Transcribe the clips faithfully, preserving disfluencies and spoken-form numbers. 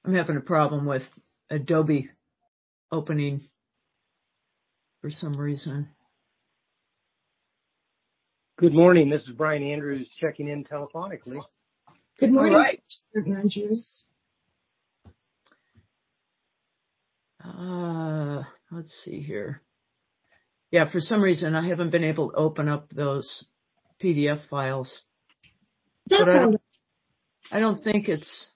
I'm having a problem with Adobe opening for some reason. Good morning. This is Brian Andrews checking in telephonically. Good morning, All right. Mister Andrews. Uh, let's see here. Yeah, for some reason I haven't been able to open up those P D F files. That's but I all don't, right. I don't think it's...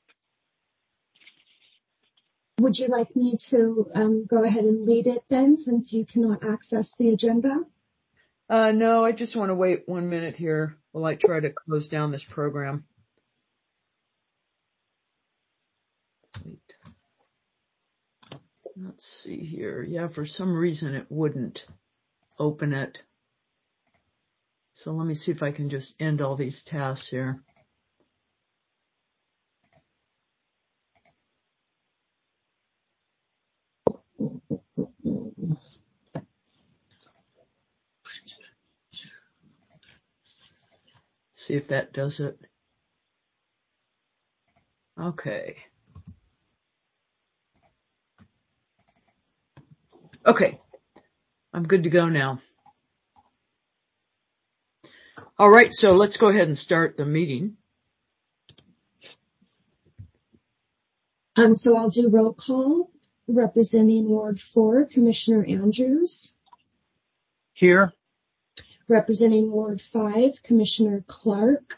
Would you like me to um, go ahead and lead it then, since you cannot access the agenda? Uh, no, I just want to wait one minute here while I try to close down this program. Wait. Let's see here. Yeah, for some reason it wouldn't open it. So let me see if I can just end all these tasks here. See if that does it. Okay. Okay. I'm good to go now. All right, so let's go ahead and start the meeting. Um, so I'll do roll call. Representing Ward four, Commissioner Andrews. Here. Representing Ward five, Commissioner Clark.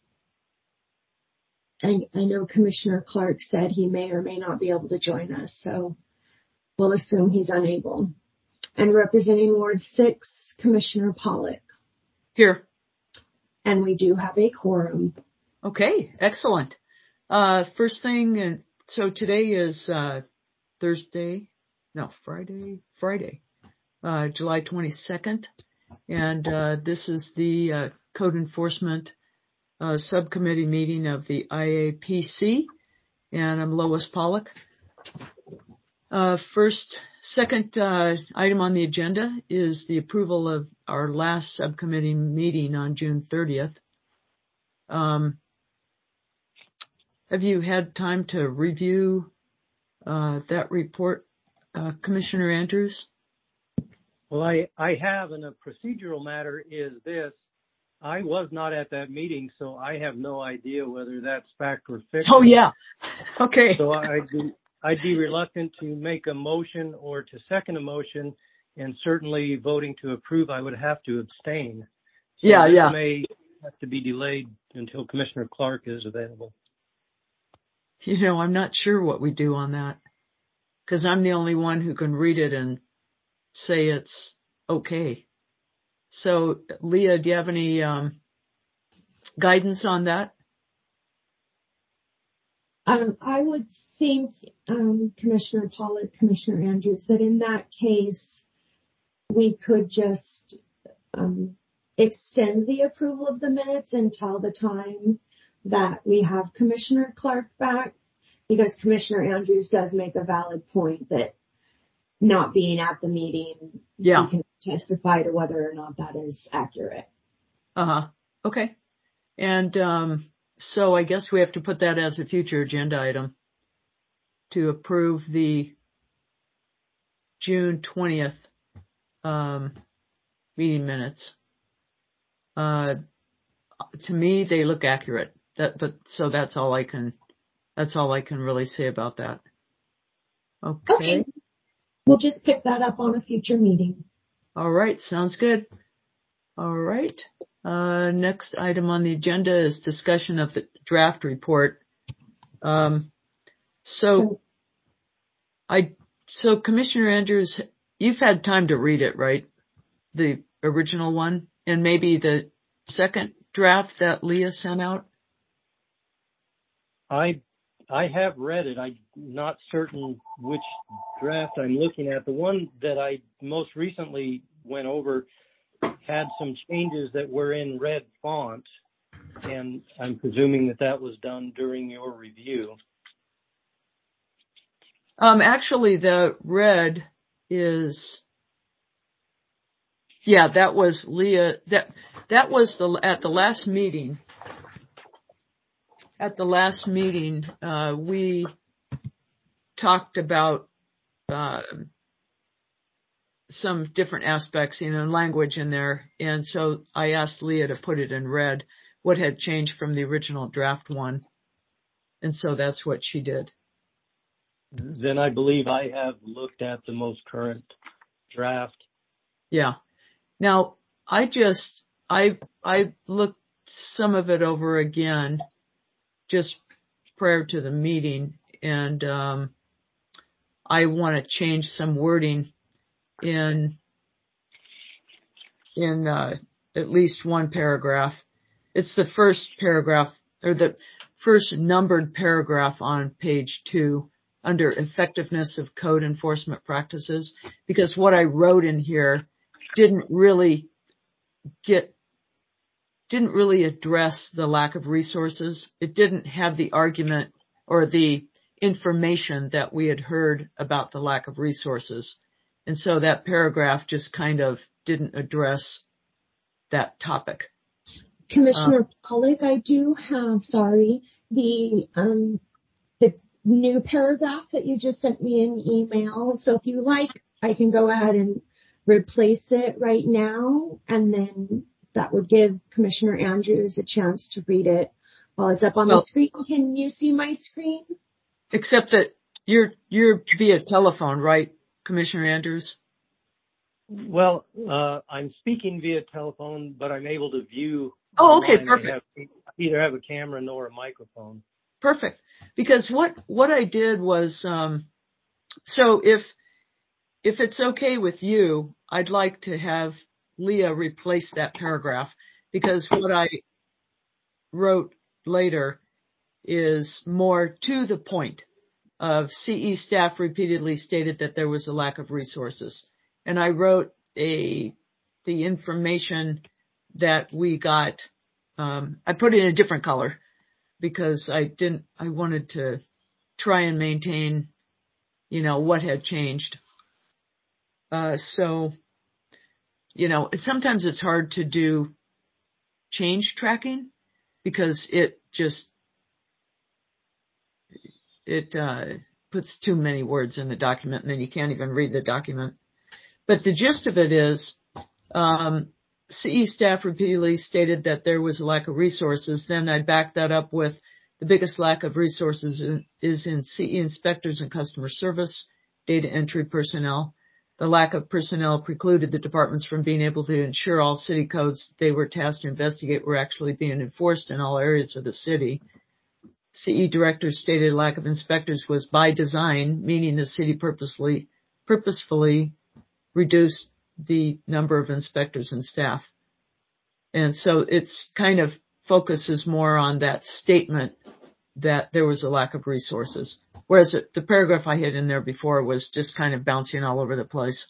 I, I know Commissioner Clark said he may or may not be able to join us, so we'll assume he's unable. And representing Ward six, Commissioner Pollock. Here. And we do have a quorum. Okay, excellent. Uh, first thing, and so today is uh, Thursday, no, Friday, Friday, uh, July twenty-second. And uh, this is the uh, Code Enforcement uh, Subcommittee meeting of the I A P C. And I'm Lois Pollock. Uh, first, second uh, item on the agenda is the approval of our last subcommittee meeting on June thirtieth. Um, have you had time to review uh, that report, uh, Commissioner Andrews? Well, I, I have, and a procedural matter is this. I was not at that meeting, so I have no idea whether that's fact or fiction. Oh, yeah. Okay. So I'd be, I'd be reluctant to make a motion or to second a motion, and certainly voting to approve, I would have to abstain. So yeah, this yeah. may have to be delayed until Commissioner Clark is available. You know, I'm not sure what we do on that, because I'm the only one who can read it and say it's okay. So, Leah, do you have any um, guidance on that? Um, I would think, um, Commissioner Pollock, Commissioner Andrews, that in that case, we could just um, extend the approval of the minutes until the time that we have Commissioner Clark back, because Commissioner Andrews does make a valid point that not being at the meeting, yeah. we can testify to whether or not that is accurate. Uh-huh. Okay. And um, so I guess we have to put that as a future agenda item to approve the June twentieth um, meeting minutes. Uh, to me, they look accurate. That, but so that's all I can. That's all I can really say about that. Okay. Okay. We'll just pick that up on a future meeting. All right. Sounds good. All right. Uh, next item on the agenda is discussion of the draft report. Um, so, So, I, so Commissioner Andrews, you've had time to read it, right? The original one, and maybe the second draft that Leah sent out? I I have read it. I'm not certain which draft I'm looking at. The one that I most recently went over had some changes that were in red font, and I'm presuming that that was done during your review. Um, actually, the red is, yeah, that was Leah, that, that was the, at the last meeting, at the last meeting, uh, we talked about uh, some different aspects, you know, language in there. And so I asked Leah to put it in red, what had changed from the original draft one. And so that's what she did. Then I believe I have looked at the most current draft. Yeah. Now, I just, I, I looked some of it over again just prior to the meeting, and um, I want to change some wording in, in uh, at least one paragraph. It's the first paragraph, or the first numbered paragraph on page two under effectiveness of code enforcement practices, because what I wrote in here didn't really get, didn't really address the lack of resources. It didn't have the argument or the information that we had heard about the lack of resources. And so that paragraph just kind of didn't address that topic. Commissioner uh, Pollack, I do have, sorry, the, um, the new paragraph that you just sent me an email. So if you like, I can go ahead and replace it right now, and then that would give Commissioner Andrews a chance to read it while it's up on well, the screen. Can you see my screen? Except that you're you're via telephone, right, Commissioner Andrews? Well, uh, I'm speaking via telephone, but I'm able to view. Oh, okay, perfect. I have, either have a camera nor a microphone. Perfect. Because what what I did was, um, so if if it's okay with you, I'd like to have Leah replace that paragraph, because what I wrote later is more to the point of C E staff repeatedly stated that there was a lack of resources. And I wrote a, the information that we got, um, I put it in a different color because I didn't, I wanted to try and maintain, you know, what had changed. Uh, so, you know, sometimes it's hard to do change tracking because it just, it, uh, puts too many words in the document and then you can't even read the document. But the gist of it is, um, C E staff repeatedly stated that there was a lack of resources. Then I backed that up with the biggest lack of resources in, is in C E inspectors and customer service, data entry personnel. The lack of personnel precluded the departments from being able to ensure all city codes they were tasked to investigate were actually being enforced in all areas of the city. C E directors stated a lack of inspectors was by design, meaning the city purposely, purposefully reduced the number of inspectors and staff. And so it's kind of focuses more on that statement that there was a lack of resources. Whereas the paragraph I had in there before was just kind of bouncing all over the place.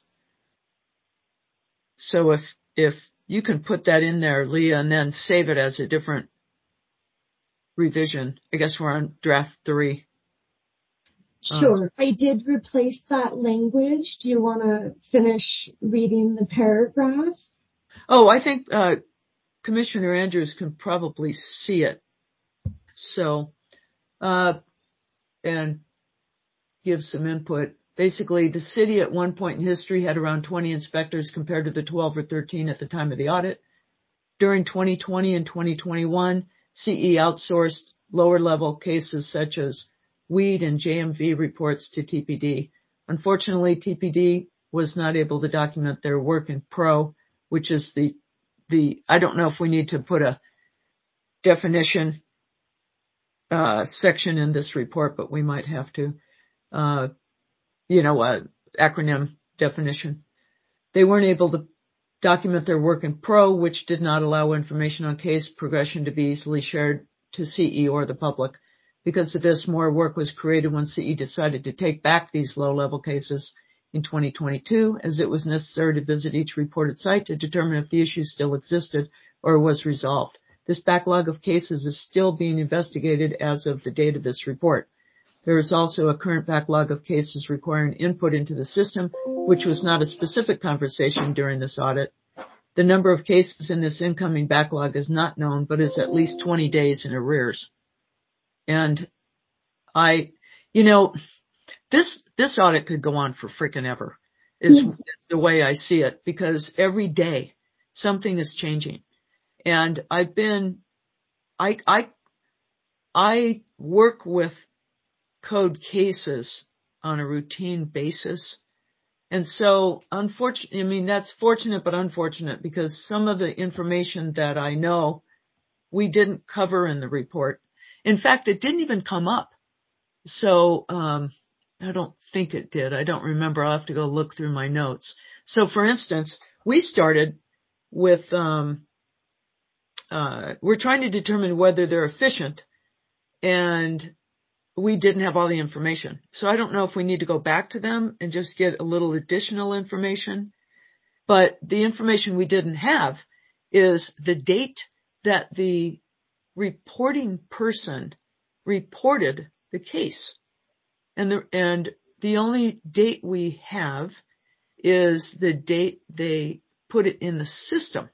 So if, if you can put that in there, Leah, and then save it as a different revision. I guess we're on draft three. Sure. Uh, I did replace that language. Do you want to finish reading the paragraph? Oh, I think, uh, Commissioner Andrews can probably see it. So, uh, and give some input. Basically, the city at one point in history had around twenty inspectors compared to the twelve or thirteen at the time of the audit. During twenty twenty and twenty twenty-one, C E outsourced lower level cases such as weed and J M V reports to T P D. Unfortunately, T P D was not able to document their work in pro, which is the, the, I don't know if we need to put a definition, uh, section in this report, but we might have to, uh, you know, uh, acronym definition. They weren't able to document their work in pro, which did not allow information on case progression to be easily shared to C E or the public. Because of this, more work was created when C E decided to take back these low-level cases in twenty twenty-two, as it was necessary to visit each reported site to determine if the issue still existed or was resolved. This backlog of cases is still being investigated as of the date of this report. There is also a current backlog of cases requiring input into the system, which was not a specific conversation during this audit. The number of cases in this incoming backlog is not known, but is at least twenty days in arrears. And I, you know, this, this audit could go on for frickin' ever is, is the way I see it, because every day something is changing. And I've been, I, I, I work with code cases on a routine basis. And so unfortunately, I mean, that's fortunate, but unfortunate, because some of the information that I know we didn't cover in the report. In fact, it didn't even come up. So, um, I don't think it did. I don't remember. I'll have to go look through my notes. So for instance, we started with, um, uh, we're trying to determine whether they're efficient, and we didn't have all the information. So I don't know if we need to go back to them and just get a little additional information. But the information we didn't have is the date that the reporting person reported the case. And the, and the only date we have is the date they put it in the system.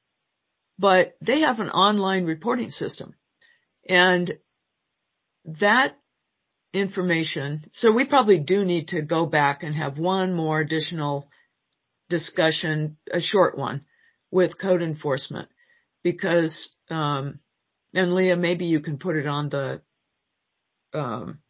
But they have an online reporting system. And that information, so we probably do need to go back and have one more additional discussion, a short one, with code enforcement, because, um, and Leah, maybe you can put it on the, um,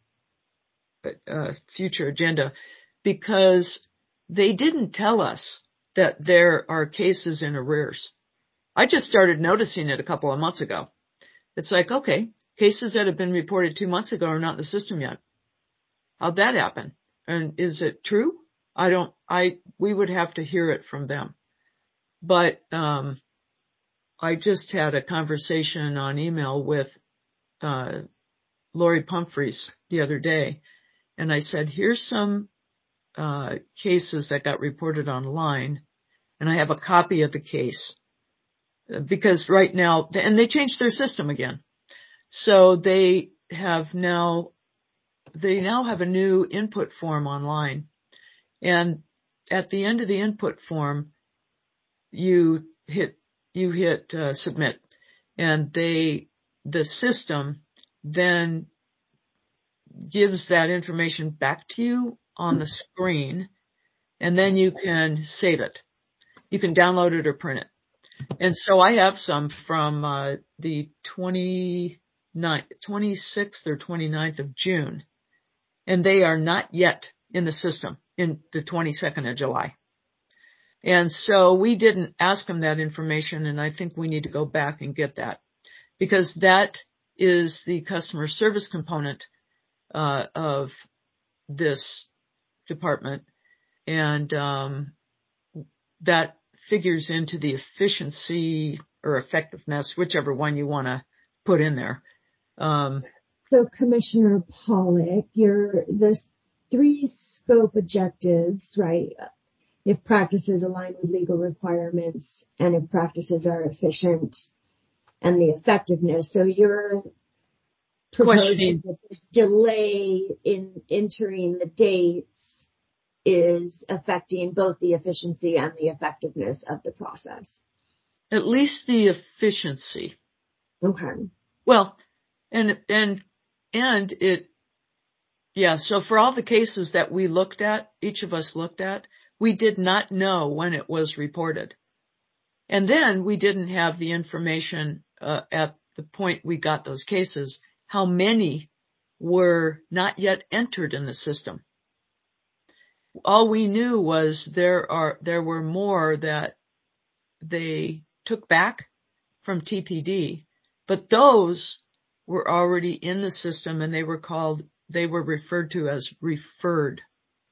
uh, future agenda, because they didn't tell us that there are cases in arrears. I just started noticing it a couple of months ago. It's like, okay, cases that have been reported two months ago are not in the system yet. How'd that happen? And is it true? I don't, I, we would have to hear it from them. But, um, I just had a conversation on email with, uh, Lori Pumphrys the other day. And I said, here's some, uh, cases that got reported online. And I have a copy of the case, because right now, and they changed their system again. So they have now, they now have a new input form online. And at the end of the input form, you hit, you hit uh, submit, and they, the system then gives that information back to you on the screen, and then you can save it. You can download it or print it. And so I have some from uh, the twenty-ninth, twenty-sixth or twenty-ninth of June, and they are not yet in the system in the twenty-second of July. And so we didn't ask them that information, and I think we need to go back and get that, because that is the customer service component uh, of this department, and um, that figures into the efficiency or effectiveness, whichever one you want to put in there. Um, so, Commissioner Pollack, your the three scope objectives, right? If practices align with legal requirements, and if practices are efficient, and the effectiveness. So you're proposing that this delay in entering the dates is affecting both the efficiency and the effectiveness of the process. At least the efficiency. Okay. Well, and, and, and it, yeah, so for all the cases that we looked at, each of us looked at, we did not know when it was reported. And then we didn't have the information uh, at the point we got those cases, how many were not yet entered in the system. All we knew was there are, there were more that they took back from T P D, but those were already in the system, and they were called, they were referred to as referred.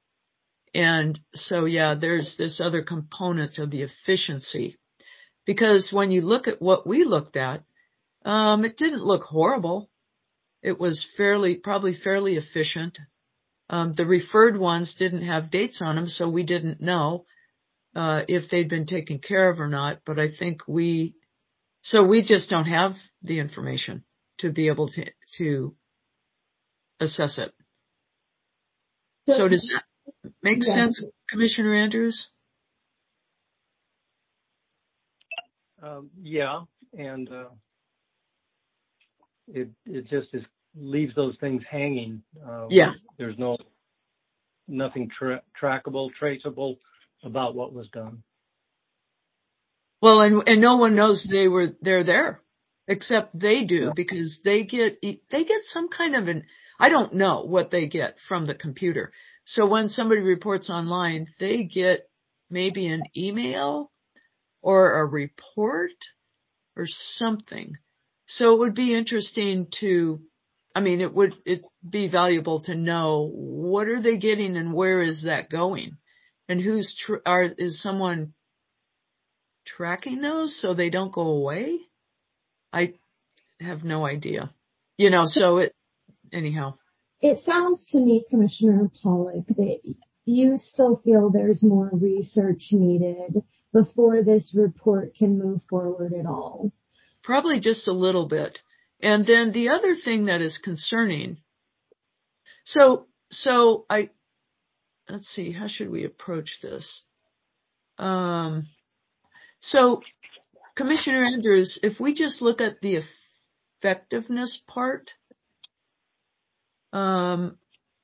And so, yeah, there's this other component of the efficiency, because when you look at what we looked at, um, it didn't look horrible. It was fairly, probably fairly efficient. Um, the referred ones didn't have dates on them, so we didn't know uh, if they'd been taken care of or not. But I think we, so we just don't have the information to be able to to assess it. So, so does that make yes. sense, Commissioner Andrews? Um, yeah, and uh, it it just is, leaves those things hanging. Uh, yeah. There's no nothing tra- trackable, traceable about what was done. Well, and, and no one knows they were, they're there, except they do, yeah. Because they get, they get some kind of an, I don't know what they get from the computer. So when somebody reports online, they get maybe an email or a report or something. So it would be interesting to, I mean, it would, it be valuable to know what are they getting and where is that going, and who's, tr- are, is someone tracking those so they don't go away? I have no idea. You know, so it, anyhow. It sounds to me, Commissioner Pollack, that you still feel there's more research needed before this report can move forward at all. Probably just a little bit. And then the other thing that is concerning, so, so I, let's see, how should we approach this? Um, so Commissioner Andrews, if we just look at the effectiveness part, um,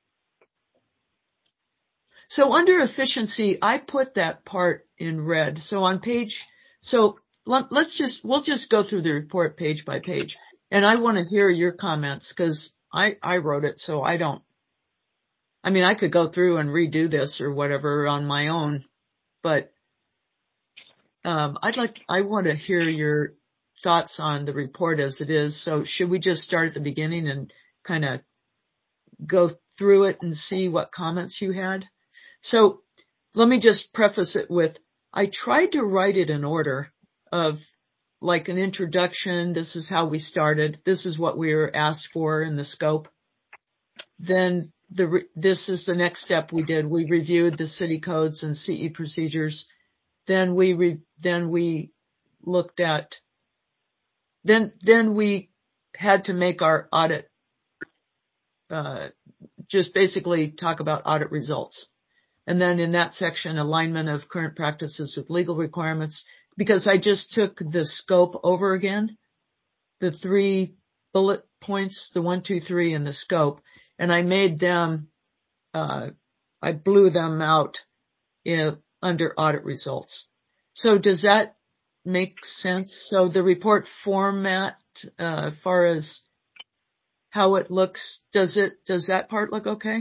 so under efficiency, I put that part in red. So on page, so let, let's just, we'll just go through the report page by page. And I want to hear your comments because I, I wrote it, so I don't, I mean, I could go through and redo this or whatever on my own, but um, I'd like, I want to hear your thoughts on the report as it is. So should we just start at the beginning and kind of go through it and see what comments you had? So let me just preface it with, I tried to write it in order of like an introduction. This is how we started. This is what we were asked for in the scope. Then the, this is the next step we did. We reviewed the city codes and C E procedures. Then we, re, then we looked at, then, then we had to make our audit, uh, just basically talk about audit results. And then in that section, alignment of current practices with legal requirements, because I just took the scope over again, the three bullet points, the one, two, three, and the scope, and I made them, uh, I blew them out in, under audit results. So does that make sense? So the report format, uh, as far as how it looks, does it, does that part look okay?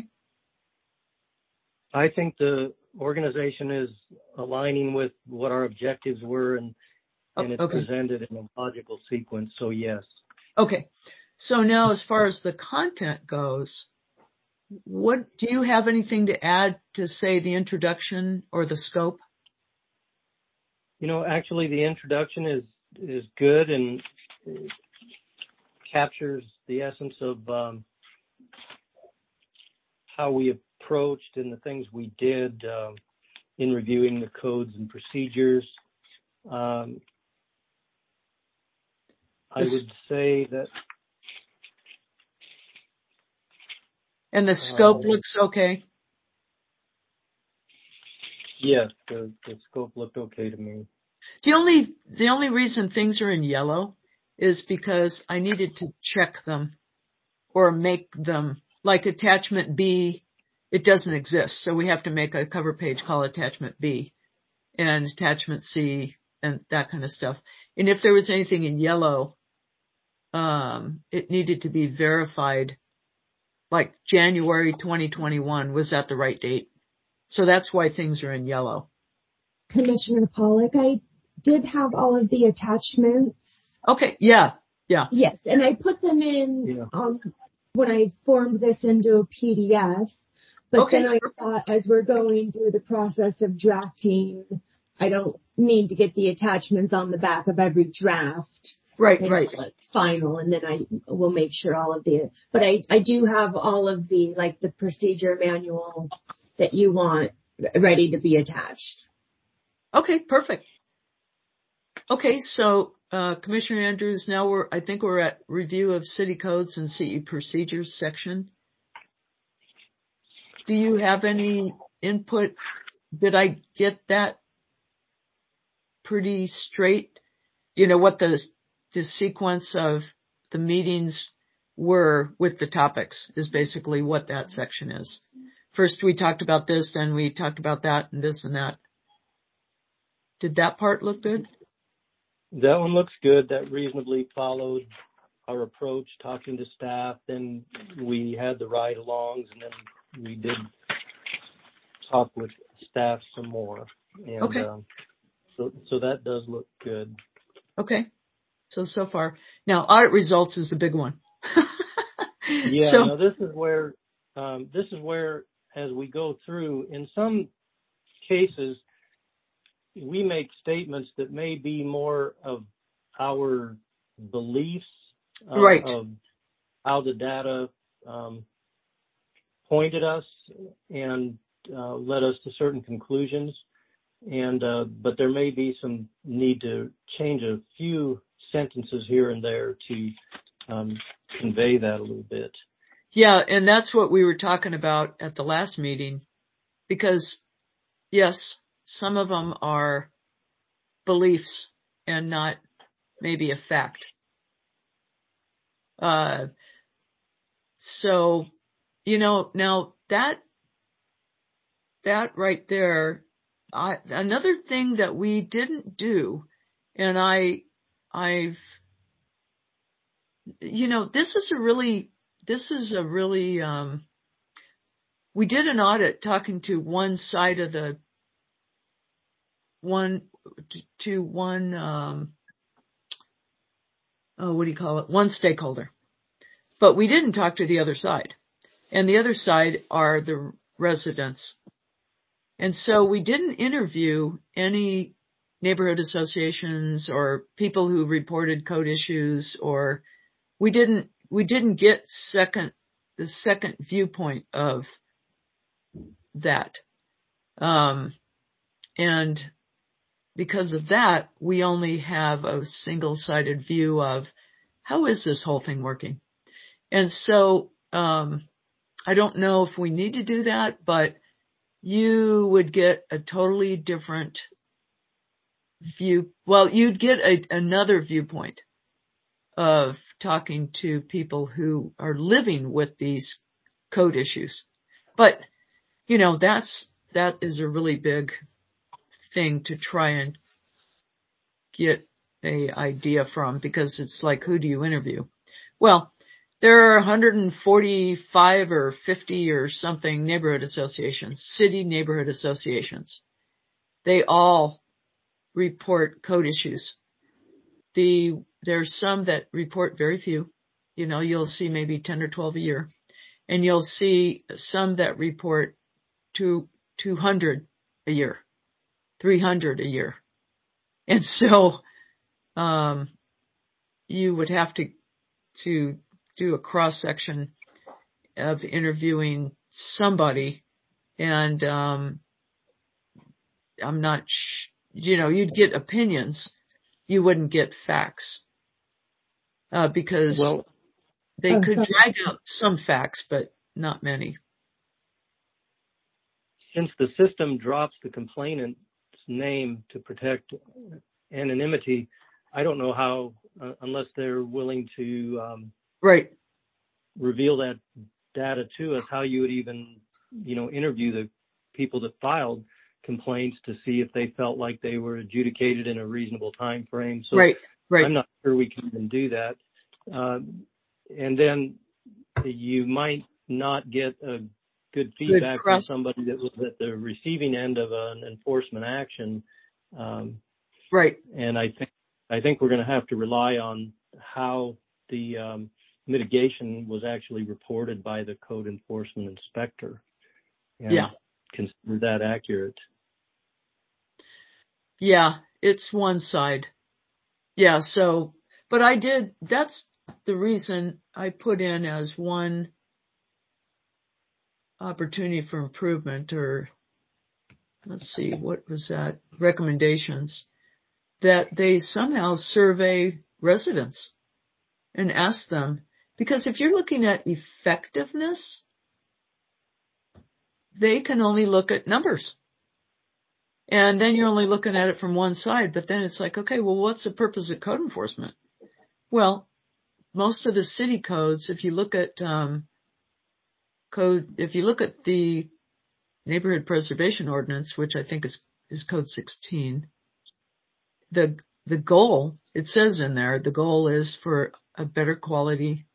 I think the organization is aligning with what our objectives were, and, and it's okay. Presented in a logical sequence. So yes. Okay. So now as far as the content goes, what, do you have anything to add to say the introduction or the scope? You know, actually the introduction is, is good and captures the essence of, um, how we approached and the things we did, um, in reviewing the codes and procedures. Um, I would say that. And the scope uh, looks okay? Yes, the, the scope looked okay to me. The only, the only reason things are in yellow is because I needed to check them or make them, like attachment B, it doesn't exist. So we have to make a cover page called attachment B and attachment C and that kind of stuff. And if there was anything in yellow, um, it needed to be verified, like January twenty twenty-one, was that the right date? So that's why things are in yellow. Commissioner Pollack, I did have all of the attachments. Okay, yeah, yeah. Yes, and I put them in yeah. um, when I formed this into a P D F. But okay. Then I thought, as we're going through the process of drafting, I don't need to get the attachments on the back of every draft. Right, right. It's final, and then I will make sure all of the, but I, I do have all of the, like the procedure manual that you want ready to be attached. Okay, perfect. Okay, so, uh, Commissioner Andrews, now we're, I think we're at review of city codes and C E procedures section. Do you have any input? Did I get that pretty straight? You know, what the, the sequence of the meetings were with the topics is basically what that section is. first we talked about this, then we talked about that and this and that. Did that part look good? That one looks good. That reasonably followed our approach, talking to staff. Then we had the ride-alongs, and then we did talk with staff some more. And, okay. Um, so, so that does look good. Okay. So, so far. Now, audit results is the big one. yeah, so, no, this is where, um, this is where, as we go through, in some cases, we make statements that may be more of our beliefs of, right. of how the data um, pointed us and uh, led us to certain conclusions. And uh, but there may be some need to change a few sentences here and there to um, convey that a little bit. Yeah, and that's what we were talking about at the last meeting, because yes, some of them are beliefs and not maybe a fact. Uh, so, you know, now that, that right there, I, another thing that we didn't do, and I, I've, you know, this is a really, this is a really, um, we did an audit talking to one side of the, one, to one, um, oh, what do you call it? One stakeholder. But we didn't talk to the other side. And the other side are the residents. And so we didn't interview any neighborhood associations or people who reported code issues, or we didn't, we didn't get second, the second viewpoint of that. Um, and because of that, we only have a single-sided view of how is this whole thing working? And so, um, I don't know if we need to do that, but you would get a totally different view. Well, you'd get a, another viewpoint of talking to people who are living with these code issues. But, you know, that's, that is a really big thing to try and get a idea from, because it's like, who do you interview? Well, there are one hundred forty-five or fifty or something neighborhood associations, city neighborhood associations. They all report code issues. The, there's some that report very few. You know, you'll see maybe ten or twelve a year. And you'll see some that report to two hundred a year, three hundred a year. And so, um, you would have to, to do a cross section of interviewing somebody. And, um, I'm not, sh- you know, you'd get opinions. You wouldn't get facts, uh, because well, they oh, could sorry. drag out some facts, but not many. Since the system drops the complainant's name to protect anonymity, I don't know how, uh, unless they're willing to um, Right. reveal that data to us, how you would even, you know, interview the people that filed complaints to see if they felt like they were adjudicated in a reasonable time frame. So Right. Right. I'm not sure we can even do that. Um, and then you might not get a good feedback Good from cross- somebody that was at the receiving end of an enforcement action. Um, Right. and I think I think we're going to have to rely on how the um, mitigation was actually reported by the code enforcement inspector, and Yeah. consider that accurate. Yeah. It's one side. Yeah. So, but I did, that's the reason I put in as one opportunity for improvement, or let's see, what was that? Recommendations, that they somehow survey residents and ask them, because if you're looking at effectiveness, they can only look at numbers. And then you're only looking at it from one side, but then it's like, okay, well, what's the purpose of code enforcement? Well, most of the city codes, if you look at, um, code, if you look at the neighborhood preservation ordinance, which I think is, is code sixteen, the, the goal, it says in there, the goal is for a better quality,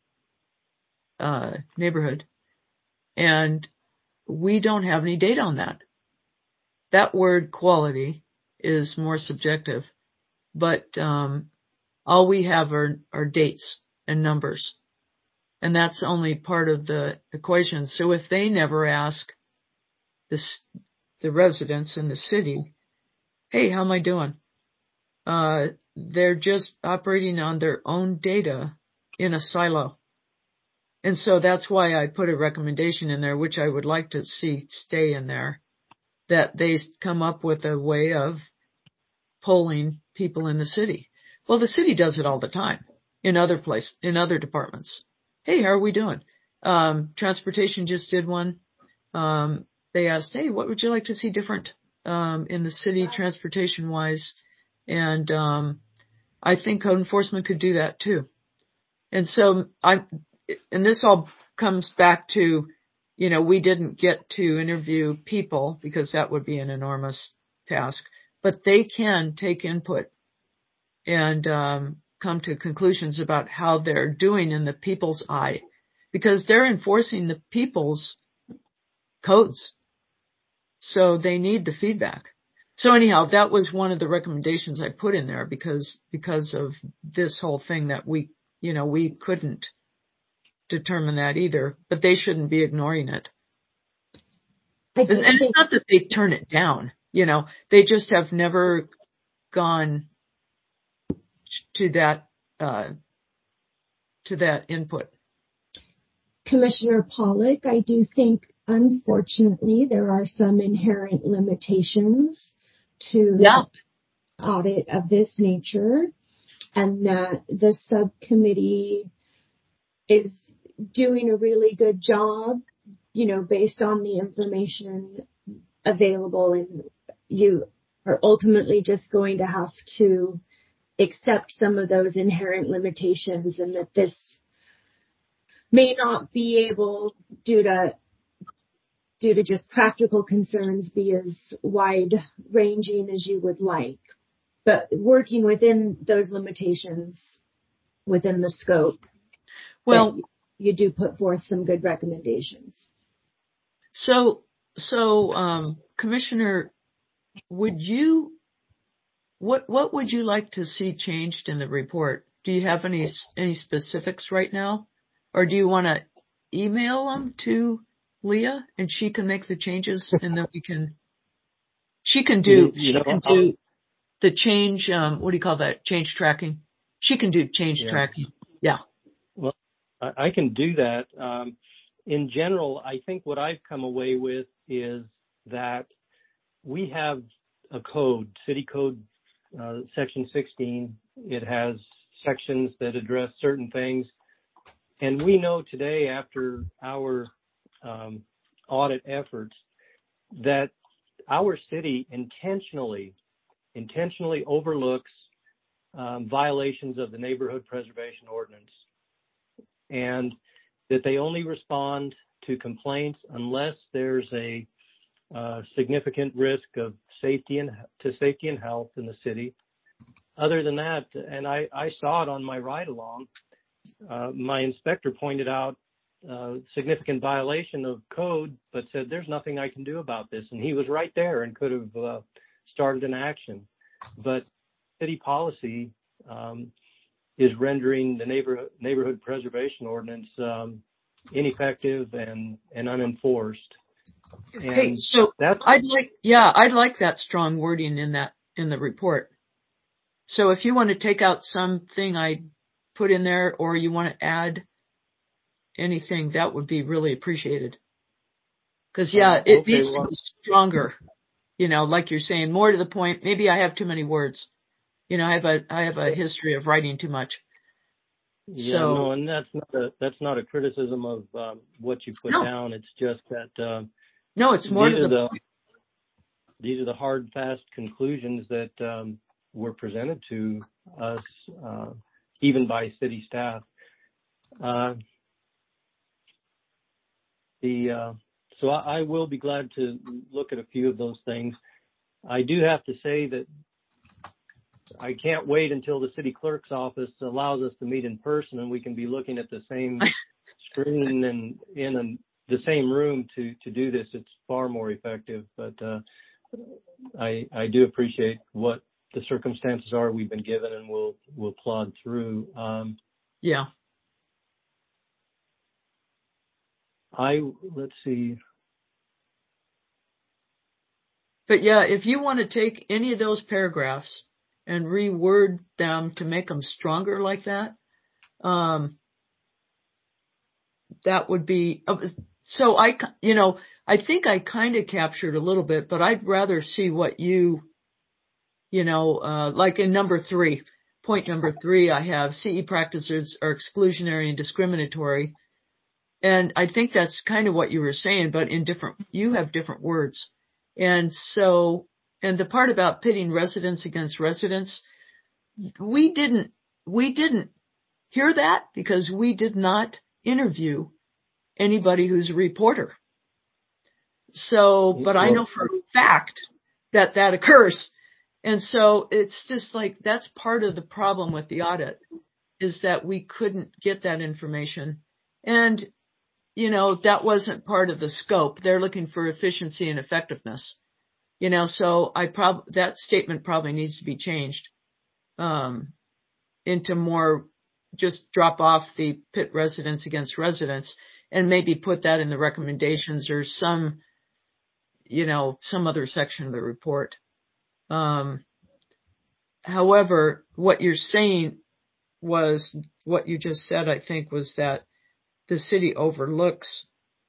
uh, neighborhood. And we don't have any data on that. That word quality is more subjective, but, um, all we have are, are dates and numbers. And that's only part of the equation. So if they never ask this, the residents in the city, hey, how am I doing? Uh, they're just operating on their own data in a silo. And so that's why I put a recommendation in there, which I would like to see stay in there, that they come up with a way of polling people in the city. Well, the city does it all the time in other places, in other departments. Hey, how are we doing? Um, transportation just did one. Um, they asked, hey, what would you like to see different, um, in the city transportation wise? And, um, I think code enforcement could do that too. And so I, and this all comes back to, you know, we didn't get to interview people because that would be an enormous task, but they can take input and, um, come to conclusions about how they're doing in the people's eye, because they're enforcing the people's codes. So they need the feedback. So anyhow, that was one of the recommendations I put in there because, because of this whole thing that we, you know, we couldn't determine that either, but they shouldn't be ignoring it. And, and it's not that they turn it down, you know, they just have never gone to that, uh, to that input. Commissioner Pollack, I do think, unfortunately, there are some inherent limitations to yeah. audit of this nature, and that the subcommittee is doing a really good job, you know, based on the information available, and you are ultimately just going to have to accept some of those inherent limitations, and that this may not be able, due to due to just practical concerns, be as wide ranging as you would like. But working within those limitations, within the scope, well, you do put forth some good recommendations. So, so, um, Commissioner, would you, what, what would you like to see changed in the report? Do you have any, any specifics right now? Or do you want to email them to Leah and she can make the changes and then we can, she can do, You, you she know, can I'll, do the change, um, what do you call that? Change tracking. She can do change yeah. tracking. Yeah. Well, I, I can do that. Um, in general, I think what I've come away with is that we have a code, City Code, uh, Section sixteen. It has sections that address certain things. And we know today, after our um, audit efforts, that our city intentionally, intentionally overlooks um, violations of the Neighborhood Preservation Ordinance, and that they only respond to complaints unless there's a uh, significant risk of safety and to safety and health in the city. Other than that, and I, I saw it on my ride along, uh, my inspector pointed out uh, significant violation of code, but said there's nothing I can do about this, and he was right there and could have uh, started an action. But city policy um, is rendering the neighborhood neighborhood preservation ordinance um, ineffective and, and unenforced. And hey, so that's, I'd like, yeah, I'd like that strong wording in that, in the report. So if you want to take out something I put in there or you want to add anything, that would be really appreciated. Cause yeah, uh, it okay, needs well, to be stronger, you know, like you're saying, more to the point. Maybe I have too many words. You know, I have a, I have a history of writing too much. yeah, So, no, and that's not a, that's not a criticism of um, what you put no, down. It's just that uh, no, it's more these to are the the point. these are the hard, fast conclusions that um, were presented to us, uh, even by city staff. Uh, the uh, so I, I will be glad to look at a few of those things. I do have to say that I can't wait until the city clerk's office allows us to meet in person and we can be looking at the same screen and in a, the same room to, to do this. It's far more effective, but uh, I, I do appreciate what the circumstances are we've been given, and we'll, we'll plod through. Um, yeah. I, let's see. But yeah, if you want to take any of those paragraphs and reword them to make them stronger like that, um, that would be, so I, you know, I think I kind of captured a little bit, but I'd rather see what you, you know, uh, like in number three, point number three, I have C E practices are exclusionary and discriminatory. And I think that's kind of what you were saying, but in different, you have different words. And so, and the part about pitting residents against residents, we didn't, we didn't hear that because we did not interview anybody who's a reporter. So, but I know for a fact that that occurs. And so it's just like, that's part of the problem with the audit is that we couldn't get that information. And, you know, that wasn't part of the scope. They're looking for efficiency and effectiveness. You know, so I prob, that statement probably needs to be changed, um, into more just drop off the pit residents against residents and maybe put that in the recommendations or some, you know, some other section of the report. Um, however, what you're saying was what you just said, I think, was that the city overlooks,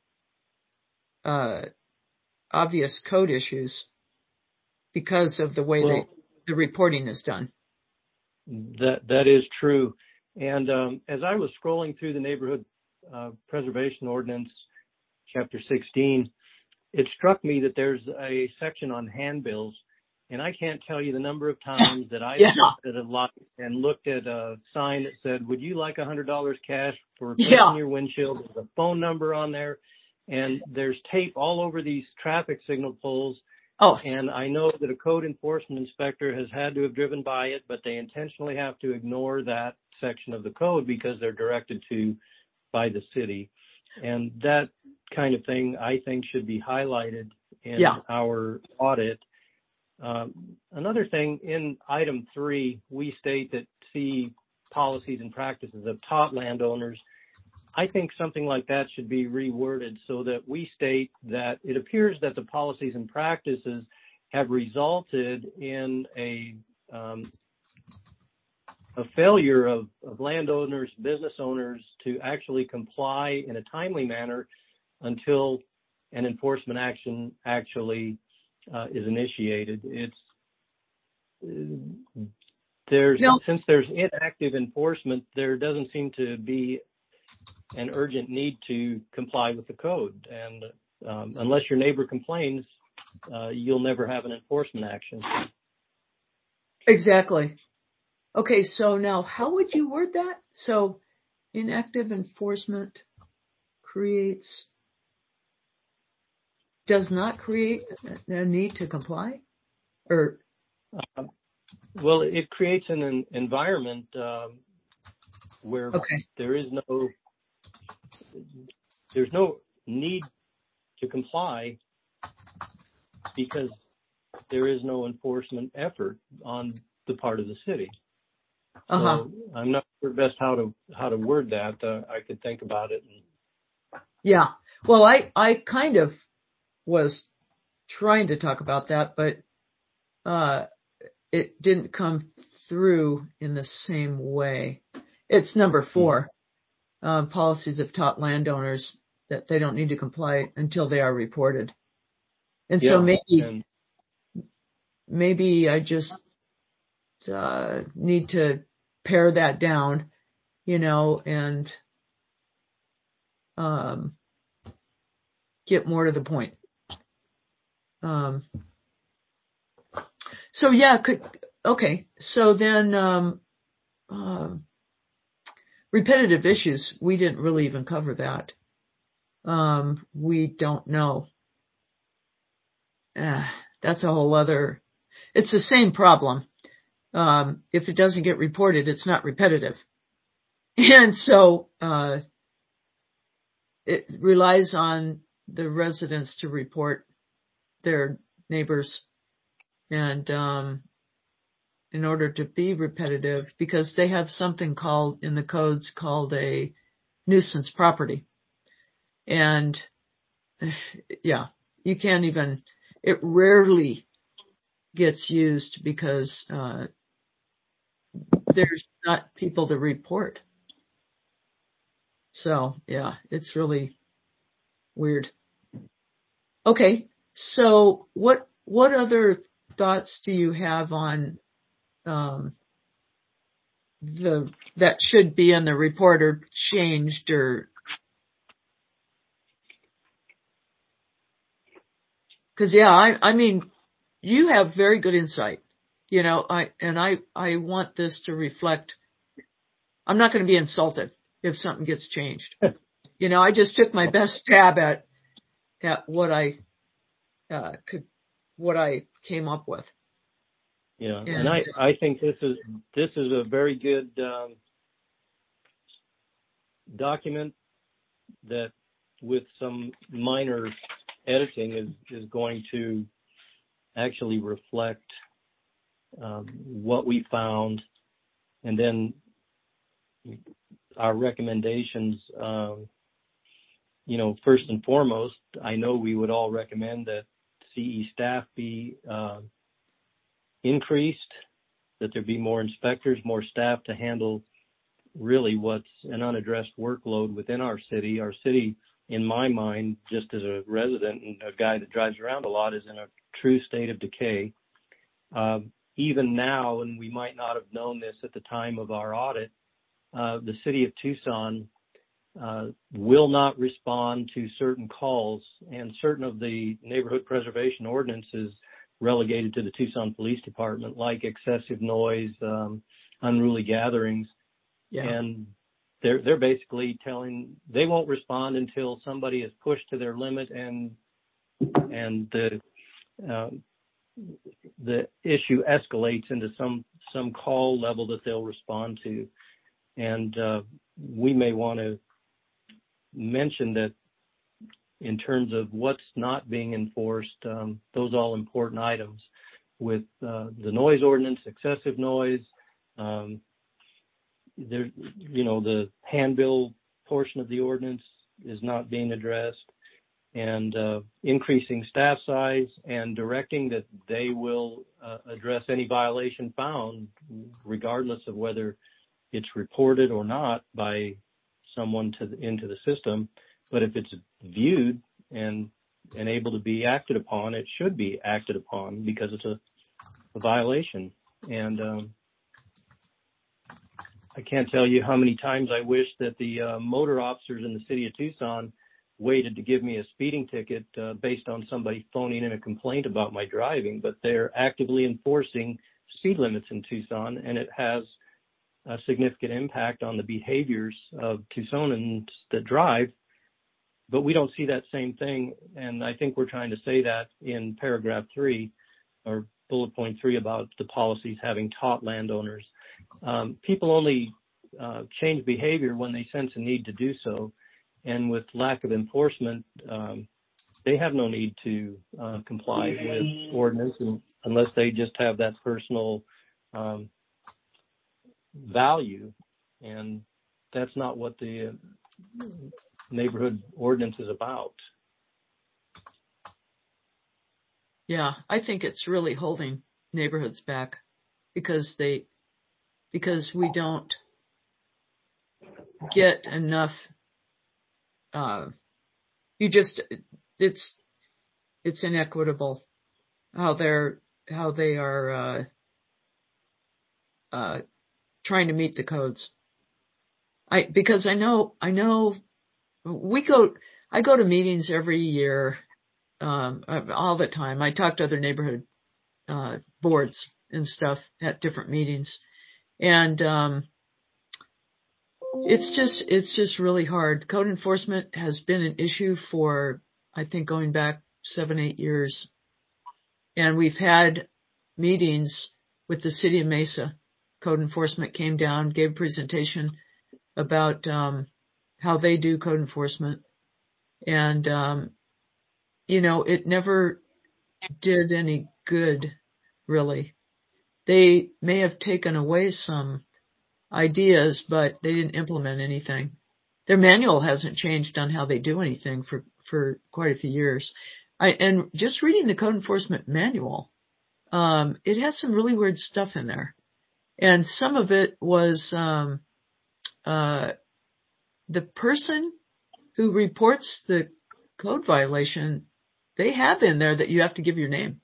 uh, obvious code issues because of the way well, they, the reporting is done. That, that is true. And, um, as I was scrolling through the neighborhood, uh, preservation ordinance, chapter sixteen, it struck me that there's a section on handbills, and I can't tell you the number of times that I yeah. looked at a lot and looked at a sign that said, would you like a hundred dollars cash for replacing yeah. your windshield? There's a phone number on there, and there's tape all over these traffic signal poles. Oh. And I know that a code enforcement inspector has had to have driven by it, but they intentionally have to ignore that section of the code because they're directed to by the city. And that kind of thing, I think, should be highlighted in yeah. our audit. Um, another thing, in item three, we state that C policies and practices have taught landowners. I think something like that should be reworded so that we state that it appears that the policies and practices have resulted in a um, a failure of, of landowners, business owners to actually comply in a timely manner until an enforcement action actually uh, is initiated. It's uh, there's no. since there's inactive enforcement, there doesn't seem to be an urgent need to comply with the code. And um, unless your neighbor complains, uh, you'll never have an enforcement action. Exactly. Okay, so now how would you word that? So inactive enforcement creates, does not create a need to comply? Or uh, well, it creates an, an environment um, where okay. there is no there's no need to comply because there is no enforcement effort on the part of the city. Uh-huh. So I'm not sure best how to how to word that. Uh, I could think about it. Yeah. Well, I I kind of was trying to talk about that, but uh, it didn't come through in the same way. It's number four. Mm-hmm. Um, policies have taught landowners that they don't need to comply until they are reported. And yeah, so maybe and- maybe I just uh, need to pare that down, you know, and um, get more to the point. Um, so yeah, could, okay. So then, um, uh, repetitive issues, we didn't really even cover that. Um, we don't know. Uh, that's a whole other, it's the same problem. Um, if it doesn't get reported, it's not repetitive. And so, uh, it relies on the residents to report their neighbors. And, um, in order to be repetitive, because they have something called in the codes called a nuisance property. And yeah, you can't even, it rarely gets used because, uh, there's not people to report. So yeah, it's really weird. Okay. So what, what other thoughts do you have on, um, the, that should be in the report or changed or, cause yeah, I, I mean, you have very good insight, you know, I, and I, I want this to reflect, I'm not going to be insulted if something gets changed. You know, I just took my best stab at, at what I, uh, could, what I came up with. Yeah. And, and I, I think this is, this is a very good, um, document that with some minor editing is, is going to actually reflect, um, what we found, and then our recommendations. Um, you know, first and foremost, I know we would all recommend that C E staff be uh, increased, that there be more inspectors, more staff to handle really what's an unaddressed workload within our city. Our city, in my mind, just as a resident and a guy that drives around a lot, is in a true state of decay. Uh, even now, and we might not have known this at the time of our audit, uh, the city of Tucson uh, will not respond to certain calls, and certain of the neighborhood preservation ordinances relegated to the Tucson Police Department, like excessive noise, um, unruly gatherings. yeah. And they're, they're basically telling, they won't respond until somebody is pushed to their limit and, and the, uh, the issue escalates into some, some call level that they'll respond to. And, uh, we may want to mention that in terms of what's not being enforced, um, those all important items with, uh, the noise ordinance, excessive noise, um, there, you know, the handbill portion of the ordinance is not being addressed, and uh, increasing staff size and directing that they will uh, address any violation found, regardless of whether it's reported or not by someone to the, into the system. But if it's viewed and and able to be acted upon, it should be acted upon because it's a, a violation. And um, I can't tell you how many times I wish that the uh, motor officers in the city of Tucson waited to give me a speeding ticket uh, based on somebody phoning in a complaint about my driving, but they're actively enforcing speed limits in Tucson, and it has a significant impact on the behaviors of Tucsonans that drive. But we don't see that same thing, and I think we're trying to say that in paragraph three or bullet point three about the policies having taught landowners. Um, people only uh, change behavior when they sense a need to do so. And with lack of enforcement, um, they have no need to uh, comply with ordinance and, unless they just have that personal um, value. And that's not what the uh, neighborhood ordinance is about. Yeah, I think it's really holding neighborhoods back because they, because we don't get enough, uh, you just, it's, it's inequitable how they're, how they are, uh, uh, trying to meet the codes. I, because I know, I know we go, I go to meetings every year, um, all the time. I talk to other neighborhood, uh, boards and stuff at different meetings. And, um, it's just, it's just really hard. Code enforcement has been an issue for, I think, going back seven, eight years. And we've had meetings with the city of Mesa. Code enforcement came down, gave a presentation about, um, how they do code enforcement. And, um, you know, it never did any good, really. They may have taken away some ideas, but they didn't implement anything. Their manual hasn't changed on how they do anything for, for quite a few years. I, and just reading the code enforcement manual, um, it has some really weird stuff in there. And some of it was, um, uh, the person who reports the code violation, they have in there that you have to give your name.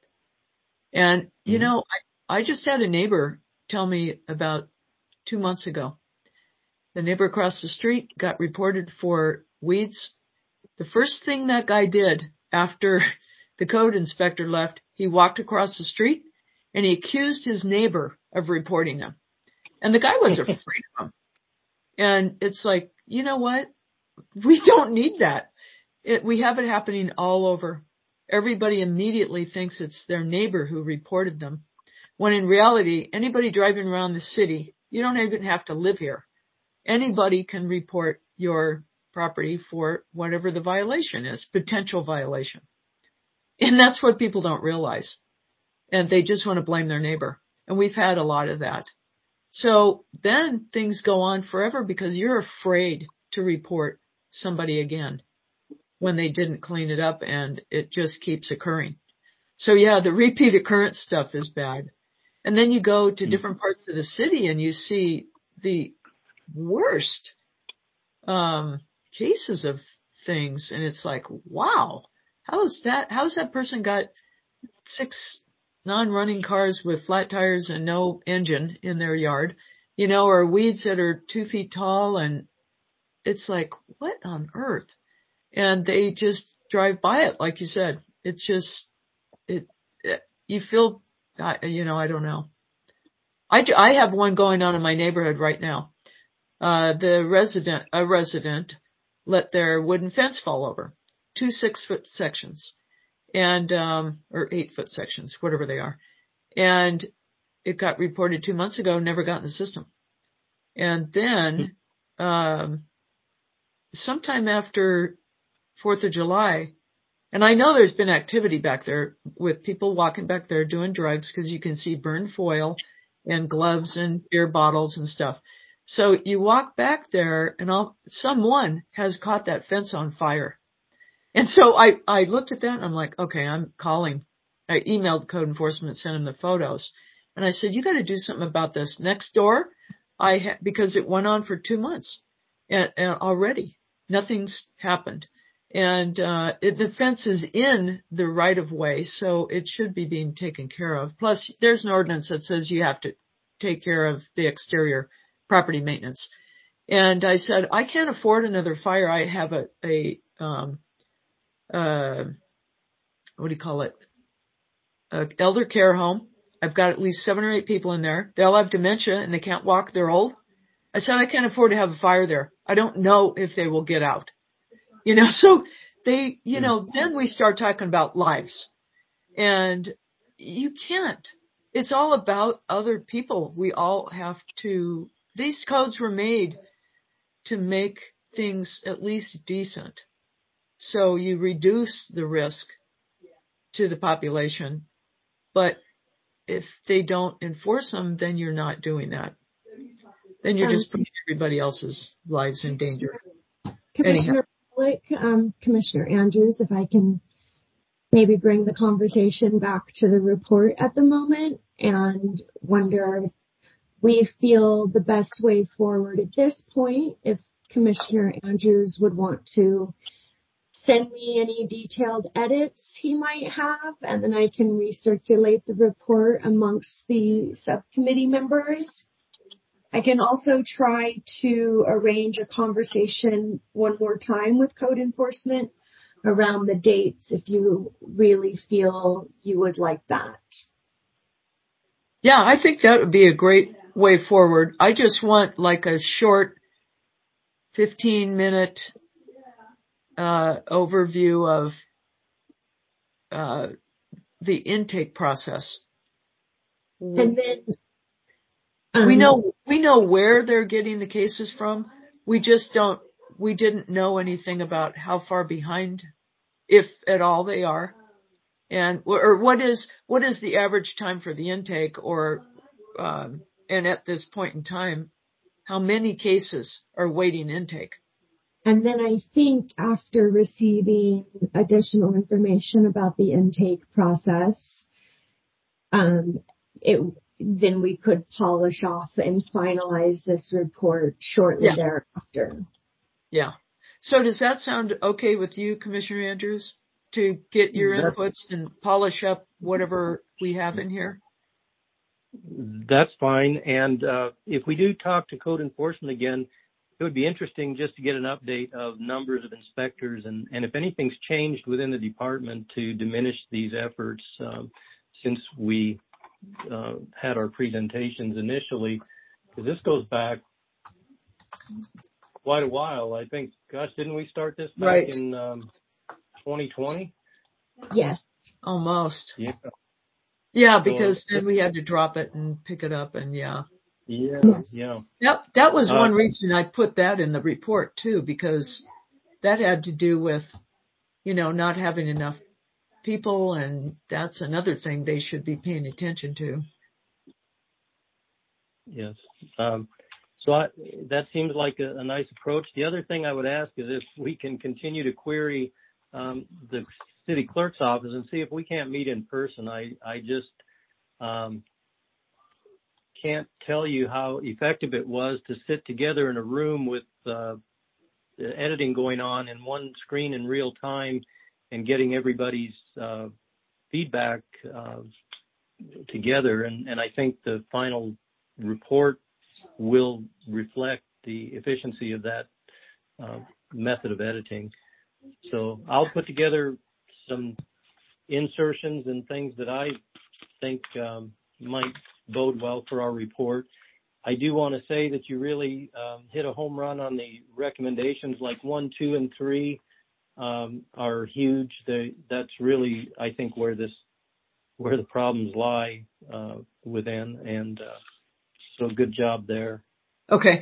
And, you mm-hmm. know, I, I just had a neighbor tell me about two months ago. The neighbor across the street got reported for weeds. The first thing that guy did after the code inspector left, he walked across the street and he accused his neighbor of reporting them. And the guy was afraid of him. And it's like, you know what? We don't need that. It, we have it happening all over. Everybody immediately thinks it's their neighbor who reported them, when in reality, anybody driving around the city, you don't even have to live here. Anybody can report your property for whatever the violation is, potential violation. And that's what people don't realize. And they just want to blame their neighbor. And we've had a lot of that. So then things go on forever because you're afraid to report somebody again when they didn't clean it up, and it just keeps occurring. So yeah, the repeat occurrence stuff is bad. And then you go to different parts of the city and you see the worst um cases of things, and it's like, wow, how is that how's that person got six non-running cars with flat tires and no engine in their yard, you know, or weeds that are two feet tall, and it's like, what on earth? And they just drive by it, like you said. It's just, it, it you feel, uh, you know, I don't know. I, I have one going on in my neighborhood right now. Uh, the resident, a resident let their wooden fence fall over, two six foot sections and, um, or eight foot sections, whatever they are. And it got reported two months ago, never got in the system. And then, um, sometime after fourth of July, and I know there's been activity back there with people walking back there doing drugs, because you can see burned foil and gloves and beer bottles and stuff. So you walk back there and all, someone has caught that fence on fire. And so I, I looked at that and I'm like, okay, I'm calling. I emailed code enforcement, sent them the photos. And I said, you got to do something about this. Next door, I ha- because it went on for two months and, and already nothing's happened. And, uh, it, the fence is in the right of way, so it should be being taken care of. Plus, there's an ordinance that says you have to take care of the exterior property maintenance. And I said, I can't afford another fire. I have a, a, um, uh, what do you call it? A elder care home. I've got at least seven or eight people in there. They all have dementia and they can't walk. They're old. I said, I can't afford to have a fire there. I don't know if they will get out. You know, so they, you know, then we start talking about lives, and you can't. It's all about other people. We all have to, these codes were made to make things at least decent. So you reduce the risk to the population, but if they don't enforce them, then you're not doing that. Then you're just putting everybody else's lives in danger. Commissioner Like, um, Commissioner Andrews, if I can maybe bring the conversation back to the report at the moment and wonder if we feel the best way forward at this point, if Commissioner Andrews would want to send me any detailed edits he might have, and then I can recirculate the report amongst the subcommittee members. I can also try to arrange a conversation one more time with code enforcement around the dates if you really feel you would like that. Yeah, I think that would be a great way forward. I just want like a short fifteen minute uh, overview of uh, the intake process. And then um, we know we know where they're getting the cases from. We just don't. We didn't know anything about how far behind, if at all, they are, and or what is what is the average time for the intake, or um, and at this point in time, how many cases are waiting intake. And then I think after receiving additional information about the intake process, um, it, then we could polish off and finalize this report shortly Yeah. thereafter. Yeah. So does that sound okay with you, Commissioner Andrews, to get your That's, inputs and polish up whatever we have in here? That's fine. And uh, if we do talk to code enforcement again, it would be interesting just to get an update of numbers of inspectors and, and if anything's changed within the department to diminish these efforts um, since we uh, had our presentations initially. Because this goes back quite a while. I think, gosh, didn't we start this back Right. in um, twenty twenty? Yes. Almost. Yeah. Yeah, because So, then we had to drop it and pick it up, and yeah. Yeah, Yes. yeah. That, that was Uh, one reason I put that in the report too, because that had to do with, you know, not having enough people, and that's another thing they should be paying attention to. Yes. Um, so I, that seems like a, a nice approach. The other thing I would ask is if we can continue to query um, the city clerk's office and see if we can't meet in person. I, I just um, can't tell you how effective it was to sit together in a room with uh, the editing going on in one screen in real time and getting everybody's uh, feedback uh, together. And, and I think the final report will reflect the efficiency of that uh, method of editing. So I'll put together some insertions and things that I think um, might bode well for our report. I do want to say that you really um, hit a home run on the recommendations, like one, two, and three um, are huge. They, that's really, I think, where this, where the problems lie uh, within, and uh, so good job there. Okay.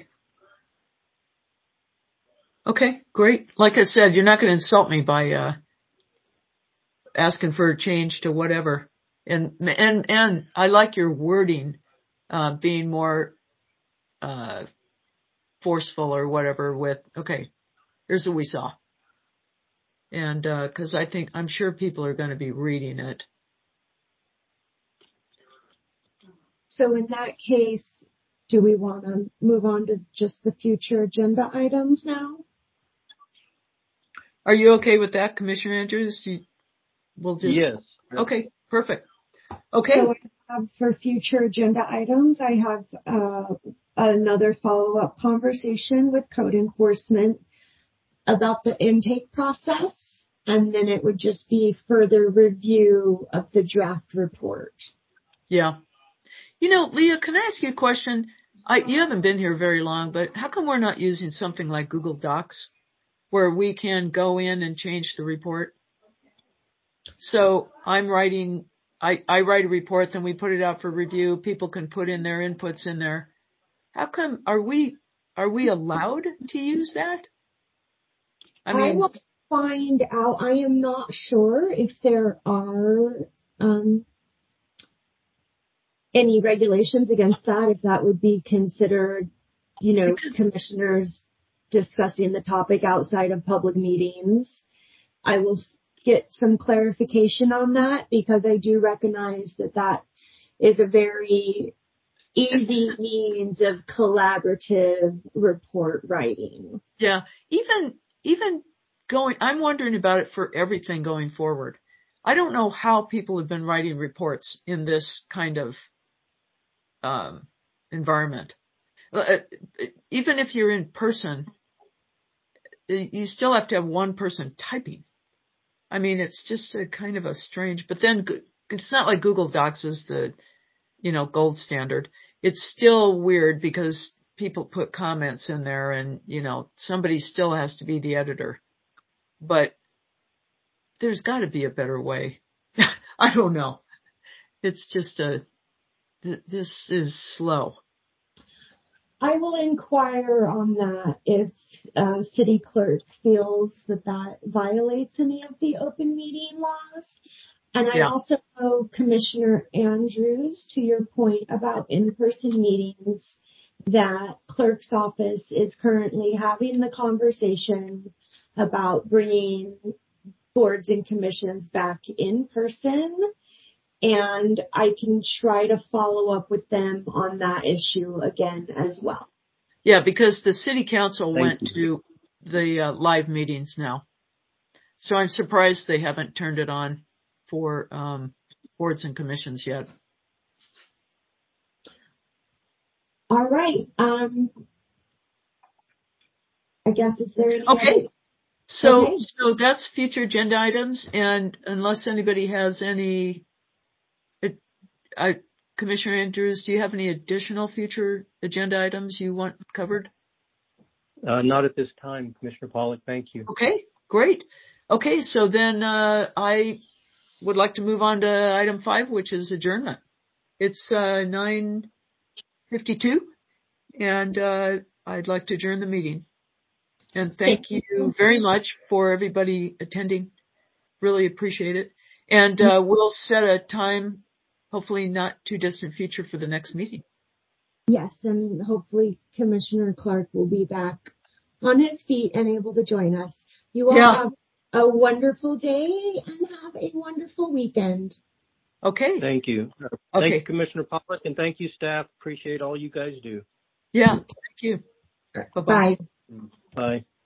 Okay, great. Like I said, you're not going to insult me by uh, asking for a change to whatever. And and and I like your wording, uh, being more uh, forceful or whatever. With okay, here's what we saw, and because uh, I think I'm sure people are going to be reading it. So in that case, do we want to move on to just the future agenda items now? Are you okay with that, Commissioner Andrews? You, we'll just Yes. Okay, perfect. Okay. So I have for future agenda items, I have uh, another follow-up conversation with code enforcement about the intake process, and then it would just be further review of the draft report. Yeah. You know, Leah, can I ask you a question? I, you haven't been here very long, but how come we're not using something like Google Docs where we can go in and change the report? So I'm writing, I, I write a report, then we put it out for review. People can put in their inputs in there. How come, are we, are we allowed to use that? I mean, I will find out. I am not sure if there are um, any regulations against that, if that would be considered, you know, because, commissioners discussing the topic outside of public meetings. I will get some clarification on that, because I do recognize that that is a very easy means of collaborative report writing. Yeah, even, even going, I'm wondering about it for everything going forward. I don't know how people have been writing reports in this kind of um, environment. Uh, even if you're in person, you still have to have one person typing. I mean, it's just a kind of a strange, but then it's not like Google Docs is the, you know, gold standard. It's still weird because people put comments in there and, you know, somebody still has to be the editor. But there's got to be a better way. I don't know. It's just a, th- this is slow. I will inquire on that if uh, city clerk feels that that violates any of the open meeting laws. And I Yeah. also know Commissioner Andrews, to your point about in-person meetings, that clerk's office is currently having the conversation about bringing boards and commissions back in person. And I can try to follow up with them on that issue again as well. Yeah, because the city council Thank went you. to the uh, live meetings now. So I'm surprised they haven't turned it on for um, boards and commissions yet. All right. Um, I guess is there any Okay. other? So, Okay. so that's future agenda items. And unless anybody has any, uh, Commissioner Andrews, do you have any additional future agenda items you want covered? Uh, not at this time, Commissioner Pollack. Thank you. Okay, great. Okay, so then uh, I would like to move on to item five, which is adjournment. It's uh, nine fifty-two, and uh, I'd like to adjourn the meeting. And thank Thank you very much for everybody attending. Really appreciate it. And uh, we'll set a time, hopefully not too distant future, for the next meeting. Yes, and hopefully Commissioner Clark will be back on his feet and able to join us. You all Yeah. have a wonderful day and have a wonderful weekend. Okay. Thank you. Uh, Okay. Thank you, Commissioner Pollack, and thank you, staff. Appreciate all you guys do. Yeah. Thank you. Bye-bye. Bye. Bye.